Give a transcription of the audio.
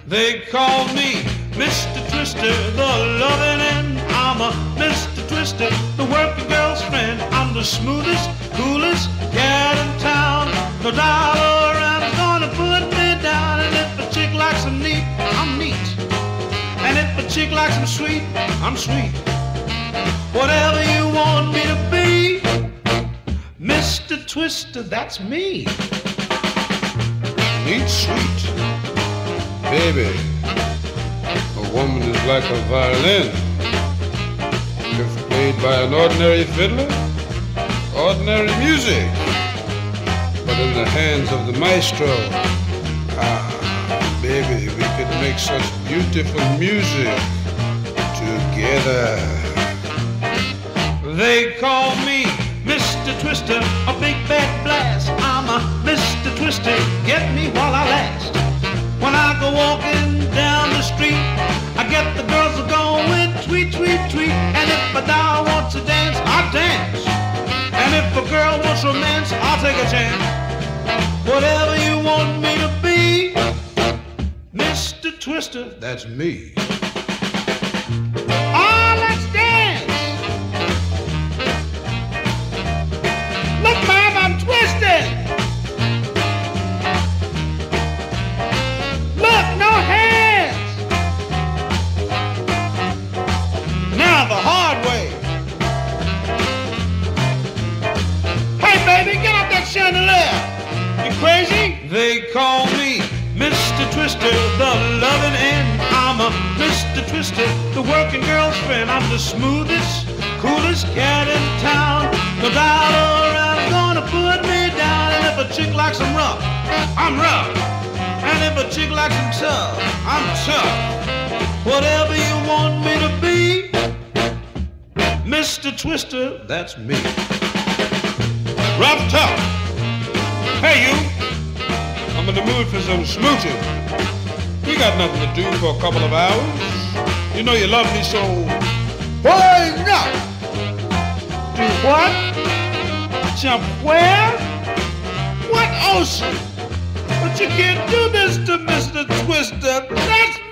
They call me Mr. Twister, the loving end. I'm a Mr. Twister, the working girl's friend. I'm the smoothest, coolest cat in town. No dollar around is gonna put me down. And if a chick likes them neat, I'm neat. And if a chick likes them sweet, I'm sweet. Whatever you want me to be, Mr. Twister, that's me. Neat, sweet. Baby, a woman is like a violin. If played by an ordinary fiddler, ordinary music. But in the hands of the maestro, baby, we could make such beautiful music together. They call me Mr. Twister, a big bad blast. I'm a Mr. Twister, get me while I last. When I go walking down the street, I get the girls going tweet, tweet, tweet. And if a doll wants to dance, I dance. And if a girl wants romance, I'll take a chance. Whatever you want me to be, Mr. Twister, That's me. oh, let's dance. Look, Mom, I'm twisting. Look, no hands. Now the hard way. Hey, baby, get up that chandelier. You crazy? They call me Mr. Twister, the loving end. I'm a Mr. Twister, the working girl's friend. I'm the smoothest, coolest cat in town. No doubt around is gonna put me down. And if a chick likes them rough, I'm rough. And if a chick likes them tough, I'm tough. Whatever you want me to be, Mr. Twister, that's me. Rough tough. Hey, you. I'm in the mood for some smooching. We got nothing to do for a couple of hours. You know you love me so. Why not? Do what? Jump where? What ocean? But you can't do this to Mr. Twister. That's